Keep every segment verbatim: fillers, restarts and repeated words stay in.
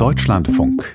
Deutschlandfunk.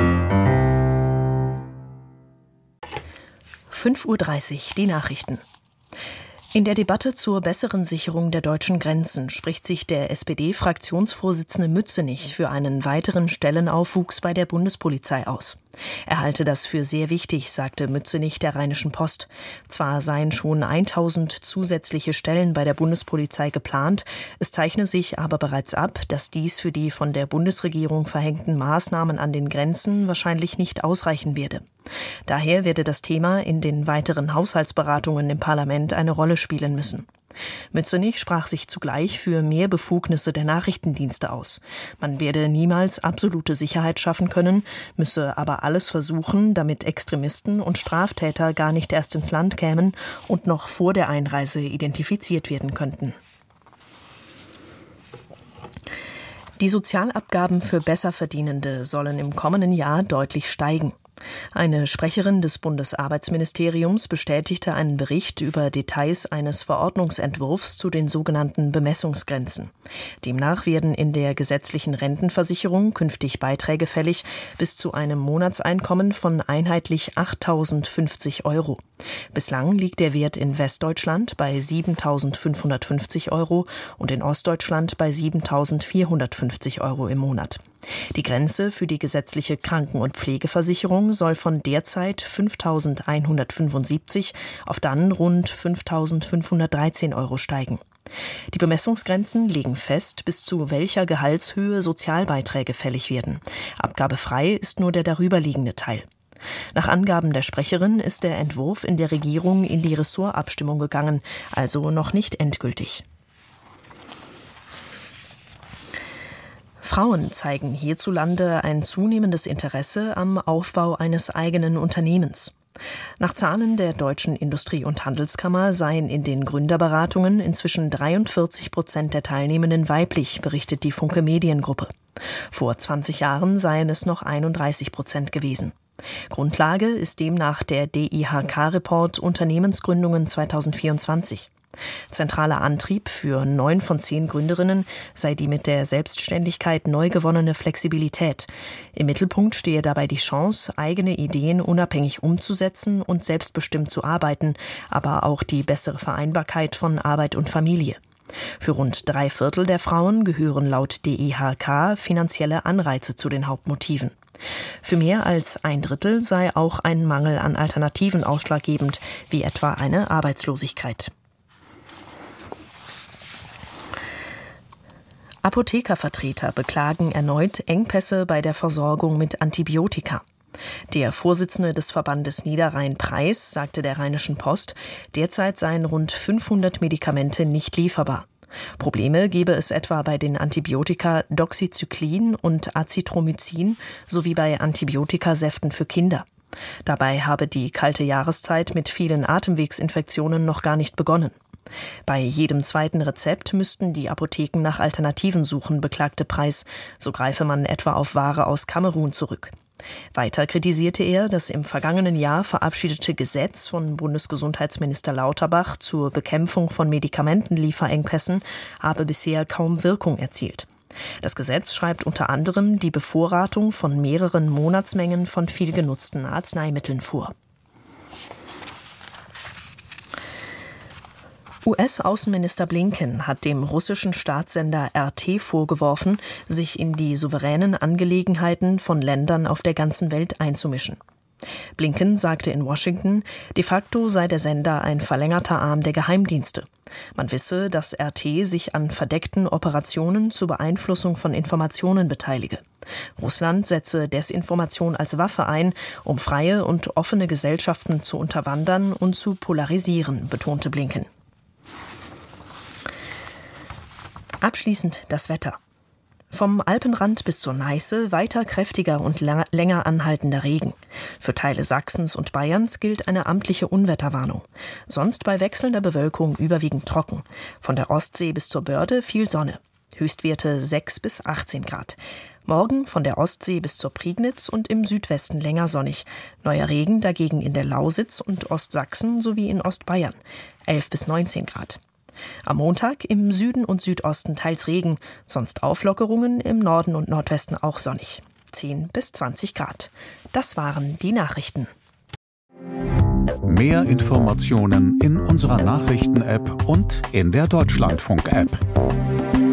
fünf Uhr dreißig, die Nachrichten. In der Debatte zur besseren Sicherung der deutschen Grenzen spricht sich der S P D-Fraktionsvorsitzende Mützenich für einen weiteren Stellenaufwuchs bei der Bundespolizei aus. Er halte das für sehr wichtig, sagte Mützenich der Rheinischen Post. Zwar seien schon tausend zusätzliche Stellen bei der Bundespolizei geplant, es zeichne sich aber bereits ab, dass dies für die von der Bundesregierung verhängten Maßnahmen an den Grenzen wahrscheinlich nicht ausreichen werde. Daher werde das Thema in den weiteren Haushaltsberatungen im Parlament eine Rolle spielen müssen. Mützenich sprach sich zugleich für mehr Befugnisse der Nachrichtendienste aus. Man werde niemals absolute Sicherheit schaffen können, müsse aber alles versuchen, damit Extremisten und Straftäter gar nicht erst ins Land kämen und noch vor der Einreise identifiziert werden könnten. Die Sozialabgaben für Besserverdienende sollen im kommenden Jahr deutlich steigen. Eine Sprecherin des Bundesarbeitsministeriums bestätigte einen Bericht über Details eines Verordnungsentwurfs zu den sogenannten Bemessungsgrenzen. Demnach werden in der gesetzlichen Rentenversicherung künftig Beiträge fällig bis zu einem Monatseinkommen von einheitlich achttausendfünfzig Euro. Bislang liegt der Wert in Westdeutschland bei siebentausendfünfhundertfünfzig Euro und in Ostdeutschland bei siebentausendvierhundertfünfzig Euro im Monat. Die Grenze für die gesetzliche Kranken- und Pflegeversicherung soll von derzeit fünftausendeinhundertfünfundsiebzig auf dann rund fünftausendfünfhundertdreizehn Euro steigen. Die Bemessungsgrenzen legen fest, bis zu welcher Gehaltshöhe Sozialbeiträge fällig werden. Abgabefrei ist nur der darüberliegende Teil. Nach Angaben der Sprecherin ist der Entwurf in der Regierung in die Ressortabstimmung gegangen, also noch nicht endgültig. Frauen zeigen hierzulande ein zunehmendes Interesse am Aufbau eines eigenen Unternehmens. Nach Zahlen der Deutschen Industrie- und Handelskammer seien in den Gründerberatungen inzwischen dreiundvierzig Prozent der Teilnehmenden weiblich, berichtet die Funke Mediengruppe. Vor zwanzig Jahren seien es noch einunddreißig Prozent gewesen. Grundlage ist demnach der D I H K-Report Unternehmensgründungen zweitausendvierundzwanzig. Zentraler Antrieb für neun von zehn Gründerinnen sei die mit der Selbstständigkeit neu gewonnene Flexibilität. Im Mittelpunkt stehe dabei die Chance, eigene Ideen unabhängig umzusetzen und selbstbestimmt zu arbeiten, aber auch die bessere Vereinbarkeit von Arbeit und Familie. Für rund drei Viertel der Frauen gehören laut D I H K finanzielle Anreize zu den Hauptmotiven. Für mehr als ein Drittel sei auch ein Mangel an Alternativen ausschlaggebend, wie etwa eine Arbeitslosigkeit. Apothekervertreter beklagen erneut Engpässe bei der Versorgung mit Antibiotika. Der Vorsitzende des Verbandes Niederrhein-Preis sagte der Rheinischen Post, derzeit seien rund fünfhundert Medikamente nicht lieferbar. Probleme gebe es etwa bei den Antibiotika Doxycyclin und Azithromycin sowie bei Antibiotikasäften für Kinder. Dabei habe die kalte Jahreszeit mit vielen Atemwegsinfektionen noch gar nicht begonnen. Bei jedem zweiten Rezept müssten die Apotheken nach Alternativen suchen, beklagte Preis. So greife man etwa auf Ware aus Kamerun zurück. Weiter kritisierte er, das im vergangenen Jahr verabschiedete Gesetz von Bundesgesundheitsminister Lauterbach zur Bekämpfung von Medikamentenlieferengpässen habe bisher kaum Wirkung erzielt. Das Gesetz schreibt unter anderem die Bevorratung von mehreren Monatsmengen von viel genutzten Arzneimitteln vor. U S-Außenminister Blinken hat dem russischen Staatssender R T vorgeworfen, sich in die souveränen Angelegenheiten von Ländern auf der ganzen Welt einzumischen. Blinken sagte in Washington, de facto sei der Sender ein verlängerter Arm der Geheimdienste. Man wisse, dass R T sich an verdeckten Operationen zur Beeinflussung von Informationen beteilige. Russland setze Desinformation als Waffe ein, um freie und offene Gesellschaften zu unterwandern und zu polarisieren, betonte Blinken. Abschließend das Wetter. Vom Alpenrand bis zur Neiße weiter kräftiger und länger anhaltender Regen. Für Teile Sachsens und Bayerns gilt eine amtliche Unwetterwarnung. Sonst bei wechselnder Bewölkung überwiegend trocken. Von der Ostsee bis zur Börde viel Sonne. Höchstwerte sechs bis achtzehn Grad. Morgen von der Ostsee bis zur Prignitz und im Südwesten länger sonnig. Neuer Regen dagegen in der Lausitz und Ostsachsen sowie in Ostbayern. elf bis neunzehn Grad. Am Montag im Süden und Südosten teils Regen, sonst Auflockerungen, im Norden und Nordwesten auch sonnig. zehn bis zwanzig Grad. Das waren die Nachrichten. Mehr Informationen in unserer Nachrichten-App und in der Deutschlandfunk-App.